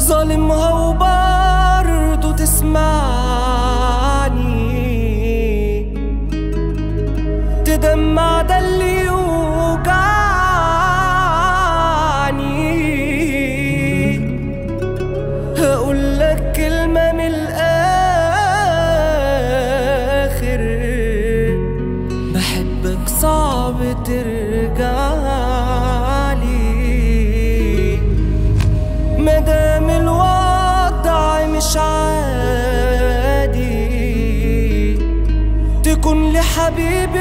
ظالمها وبرضه تسمعني، تدمع ده اللي يوجعني. هقولك كلمة من الآخر، بحبك صعب ترجعلي. مادام الوضع مش عادي، تكون لي حبيبي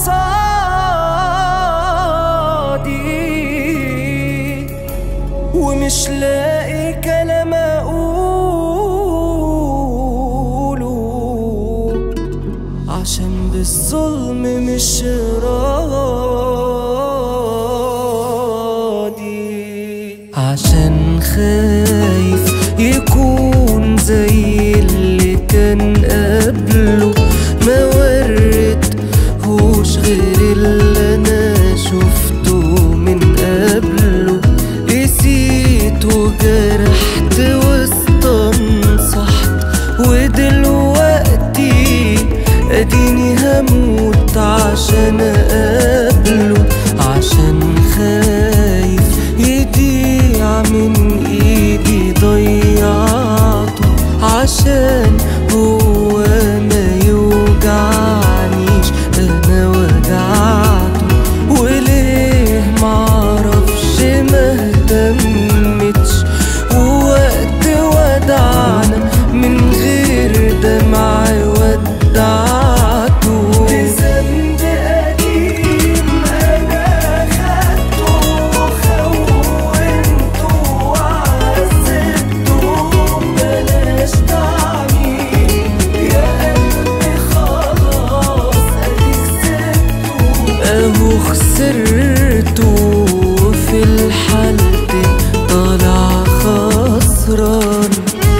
وقصادي، ومش لاقي كلام اقوله، عشان بالظلم مش راضي، عشان خايف يكون زي اللي كان قبله. ما وريتهوش غير اللي انا شفته من قبله. قسيت وجرحت واستنصحت، ودلوقتي اديني هموت عشان اقابله. عشان خايف يضيع من ايدي ضيعته، عشان هو ما يوجعنيش انا وجعته. وليه معرفش ما اهتمتش، ووقت ودعنا من غير دمع ودعته. بذنب قديم انا خدته وخونته وعذبته. بلاش تعميم يا قلبي، خلاص اديك سبته. اهو خسرته في الحالتين طالع خسران.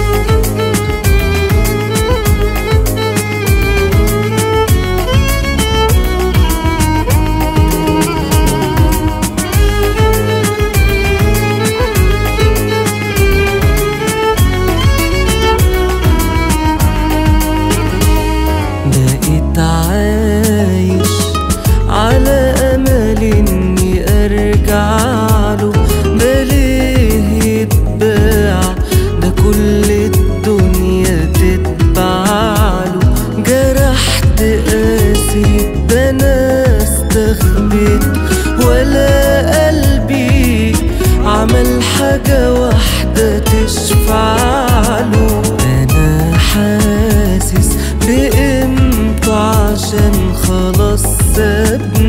بقيت عايش على امل اني ارجعله. بليه يتباع ده كل الدنيا تتبعله. جرحت قاسي ده انا استخبيت، ولا قلبي عمل حاجة واحدة تشفعله. انا حاسس بقيمته عشان خلاص سابني.